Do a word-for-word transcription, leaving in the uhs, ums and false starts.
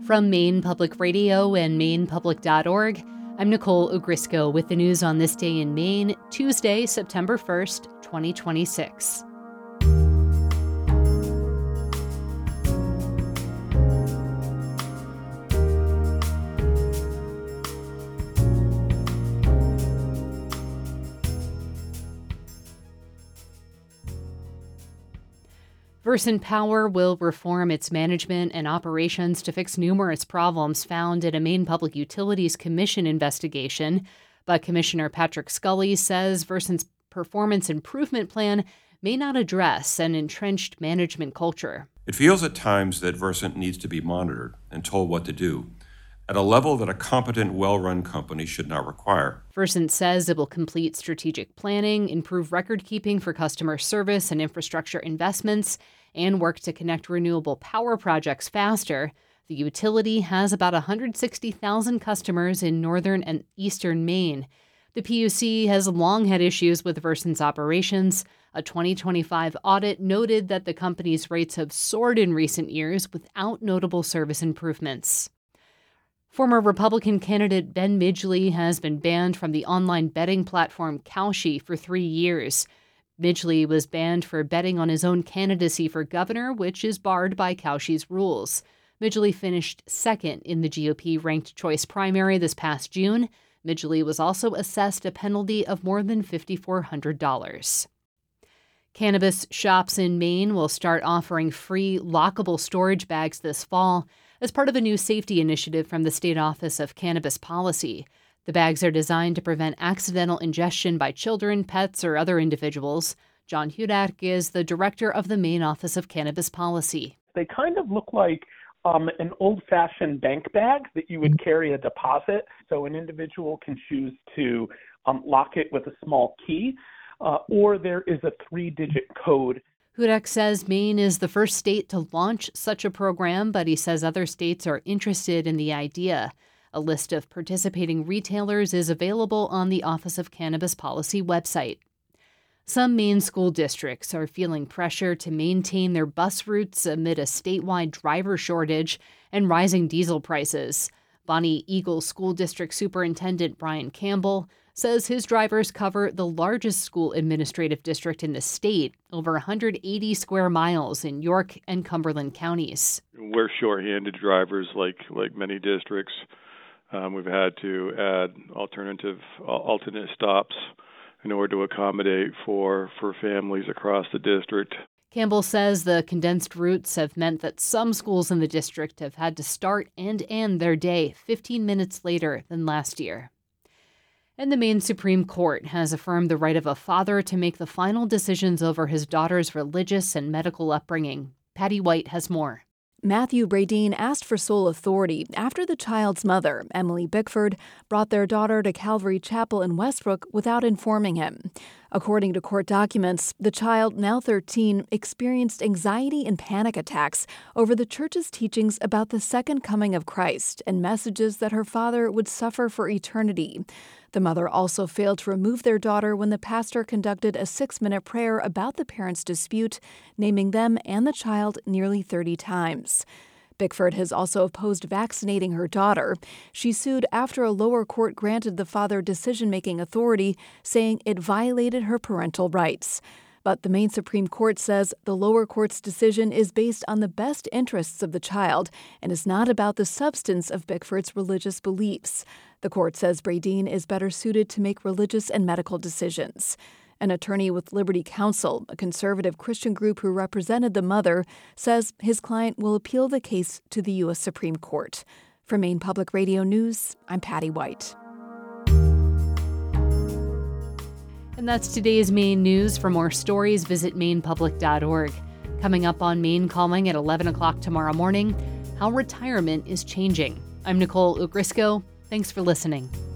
From Maine Public Radio and maine public dot org, I'm Nicole Ogrisco with the news on this day in Maine, Tuesday, September first, twenty twenty-six. Versant Power will reform its management and operations to fix numerous problems found in a Maine Public Utilities Commission investigation. But Commissioner Patrick Scully says Versant's performance improvement plan may not address an entrenched management culture. It feels at times that Versant needs to be monitored and told what to do, at a level that a competent, well-run company should not require. Versant says it will complete strategic planning, improve record-keeping for customer service and infrastructure investments, and work to connect renewable power projects faster. The utility has about one hundred sixty thousand customers in northern and eastern Maine. The P U C has long had issues with Versant's operations. A twenty twenty-five audit noted that the company's rates have soared in recent years without notable service improvements. Former Republican candidate Ben Midgley has been banned from the online betting platform Kalshi for three years. Midgley was banned for betting on his own candidacy for governor, which is barred by Kalshi's rules. Midgley finished second in the G O P ranked choice primary this past June. Midgley was also assessed a penalty of more than five thousand four hundred dollars. Cannabis shops in Maine will start offering free lockable storage bags this fall as part of a new safety initiative from the State Office of Cannabis Policy. The bags are designed to prevent accidental ingestion by children, pets, or other individuals. John Hudak is the director of the Maine Office of Cannabis Policy. They kind of look like um, an old-fashioned bank bag that you would carry a deposit. So an individual can choose to um, lock it with a small key, uh, or there is a three-digit code. Hudak says Maine is the first state to launch such a program, but he says other states are interested in the idea. A list of participating retailers is available on the Office of Cannabis Policy website. Some Maine school districts are feeling pressure to maintain their bus routes amid a statewide driver shortage and rising diesel prices. Bonnie Eagle School District Superintendent Brian Campbell says his drivers cover the largest school administrative district in the state, over one hundred eighty square miles in York and Cumberland counties. We're shorthanded drivers like like many districts. Um, we've had to add alternative alternate stops in order to accommodate for, for families across the district. Campbell says the condensed routes have meant that some schools in the district have had to start and end their day fifteen minutes later than last year. And the Maine Supreme Court has affirmed the right of a father to make the final decisions over his daughter's religious and medical upbringing. Patty White has more. Matthew Bradeen asked for sole authority after the child's mother, Emily Bickford, brought their daughter to Calvary Chapel in Westbrook without informing him. According to court documents, the child, now thirteen, experienced anxiety and panic attacks over the church's teachings about the second coming of Christ and messages that her father would suffer for eternity. The mother also failed to remove their daughter when the pastor conducted a six-minute prayer about the parents' dispute, naming them and the child nearly thirty times. Bickford has also opposed vaccinating her daughter. She sued after a lower court granted the father decision-making authority, saying it violated her parental rights. But the Maine Supreme Court says the lower court's decision is based on the best interests of the child and is not about the substance of Bickford's religious beliefs. The court says Bradeen is better suited to make religious and medical decisions. An attorney with Liberty Counsel, a conservative Christian group who represented the mother, says his client will appeal the case to the U S Supreme Court. For Maine Public Radio News, I'm Patty White. And that's today's Maine news. For more stories, visit maine public dot org. Coming up on Maine Calling at eleven o'clock tomorrow morning, how retirement is changing. I'm Nicole Ogrisco. Thanks for listening.